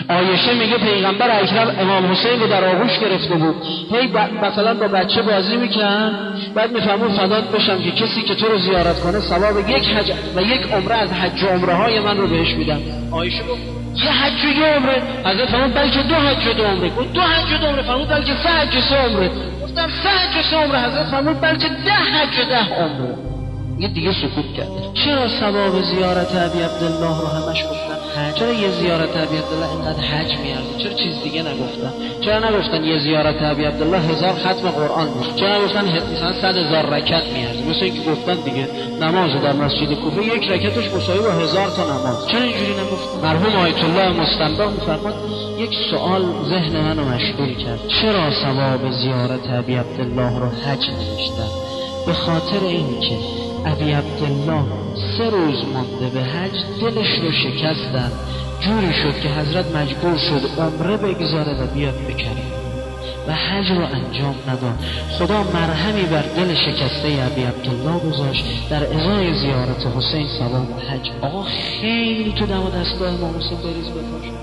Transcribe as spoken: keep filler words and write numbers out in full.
عایشه میگه پیغمبر اکرم امام حسین رو در آغوش گرفته بود، هی مثلا با بچه بازی میکنن، بعد میفهمون فدات بشم که کسی که تو رو زیارت کنه ثواب یک حج و یک عمره از حج و عمره های من رو بهش میدم. عایشه گفت یه حج و یه عمره؟ حضرت فرمود بلکه دو حج و دو عمره. گفت دو حج و دو عمره؟ فرمود بلکه سه حج و سه عمره. گفتم سه حج و سه عمره. حضرت فرمود بلکه ده حج و ده عمره. یه دیگه سکوت کرد. چرا ثواب زیارت ابی عبدالله رو همش گفتن حج؟ چرا یه زیارت ابی عبدالله اینقدر حج میارزه؟ چرا چیز دیگه نگفتن؟ چرا نگفتن یه زیارت ابی عبدالله هزار ختم قرآن بود؟ چرا نگفتن مثلا صد هزار رکعت میارزه؟ مثل اینکه گفتن دیگه نماز در مسجد کوفه یک رکعتش مساوی با هزار تا نماز. چرا اینجوری نگفتن؟ مرحوم آیت الله مستنبا میفرماد یک سوال ذهن منو مشغول کرد، چرا ثواب زیارت ابی عبدالله رو حج نوشتن؟ به خاطر اینکه ابی عبدالله سه روز مانده به حج دلش رو شکستن، جوری شد که حضرت مجبور شد عمره بگذاره و بیاد بکنه و حج رو انجام نداد. خدا مرهمی بر دل شکسته ابی عبدالله گذاشت، در ازای زیارت حسین ثواب حج. آقا خیلی تو دم و دستگاه امام حسین بریز بپاش.